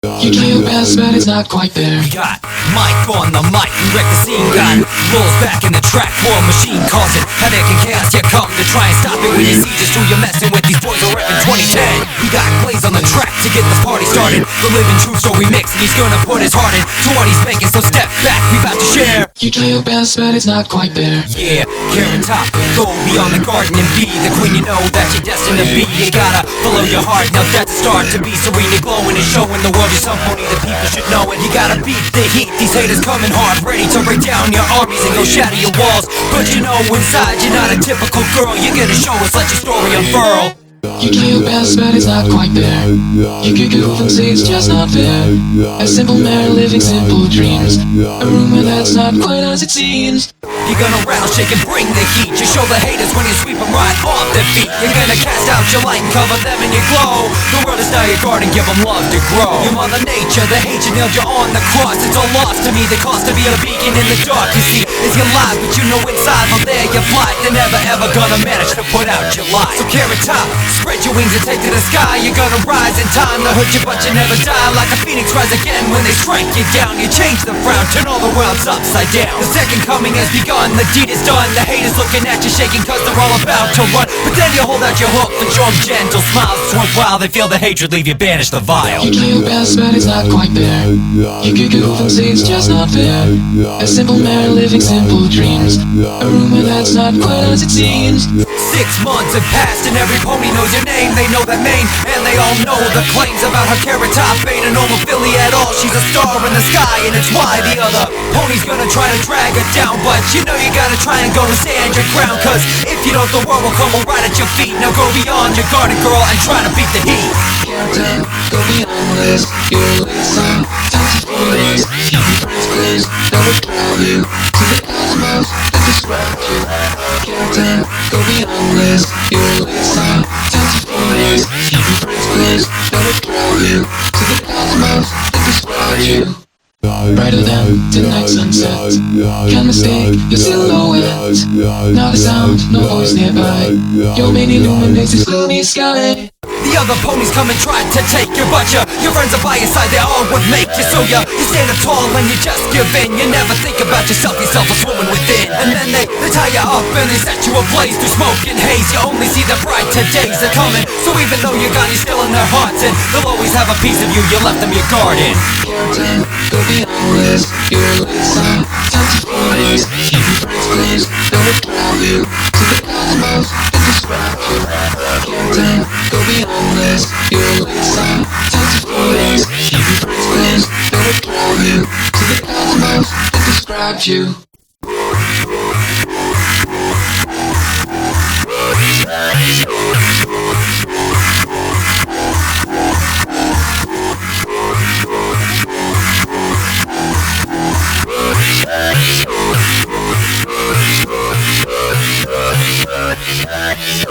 You try your best, but it's not quite there. We got Mike on the mic, we wreck the scene. Got rolls back in the track, war machine causing havoc and chaos. You come to try and stop it when you see just who you're messing with. These boys are reppin' 2010. We got Blaze on the track to get this party started. The living true story mix, and he's gonna put his heart in to what he's making. So step back, we about to share. You try your best, but it's not quite there. Yeah, Carrot Top, go beyond the garden and be the queen you know that you're destined to be. You gotta follow your heart, now that's a start to be serene and glowing and showing the world you're somebody that people should know. And you gotta beat the heat, these haters coming hard, ready to break down your armies and go shatter your walls. But you know inside you're not a typical girl, you're gonna show us, let your story unfurl. You try your best, but it's not quite there. You could goof and say it's just not fair. A simple man living simple dreams, a rumor that's not quite as it seems. You're gonna rattle, shake and bring the heat. You show the haters when you sweep them right off their feet. You're gonna cast out your light and cover them in your glow. The world is now your garden, give them love to grow. Your mother nature, the hate you nailed you on the cross. It's all lost to me, the cost to be a beacon in the dark. You see, is your life, but you know inside from there you're blind. They're never ever gonna manage to put out your light. So Carrot Top, spread your wings and take to the sky. You're gonna rise in time to hurt you, but you never die. Like a phoenix rise again when they strike you down. You change the frown, turn all the worlds upside down. The second coming has begun, the deed is done. The haters looking at you shaking cause they're all about to run. But then you hold out your hook and show them gentle smiles. It's worthwhile, they feel the hatred, leave you banished the vile. You try your best, but it's not quite there. You could goof and say it's just not fair. A simple man living simple dreams, a rumor that's not quite as it seems. 6 months have passed and every pony knows your name. They know that name and they all know the claims about her. Carrot Top ain't a normal filly at all. She's a star in the sky and it's why the other pony's gonna try to drag her down. But you know you gotta try and go to stand your ground, cause if you don't the world will crumble right at your feet. Now go beyond your garden girl and try to beat the heat. Captain, go beyond this. You're a late son, time to focus. Your friends please, that would drive you to the cosmos and describe you. Captain, go beyond this. You're a late son, time to focus. Your friends please, that would drive you to the cosmos and describe you. Brighter than tonight's sunset, can't mistake your silhouette. Not a sound, no voice nearby. Your main illuminates this gloomy sky. The other ponies come and try to take your butcher. Your friends are by your side, they all would make you. So you stand up tall and you just give in. You never think about yourself a woman within. And then they tie you up and they set you ablaze through smoke and haze. You only see the brighter days are coming. So even though you're gone, you're still in their hearts. And they'll always have a piece of you, you left them your garden. Captain, go beyond this. You're a late son, time to focus. Your friends please, that would drive you to the cosmos and describe you. Captain, go beyond this. You're a late son, time to focus. Your friends please, that would drive you to the cosmos and describe you. Bye.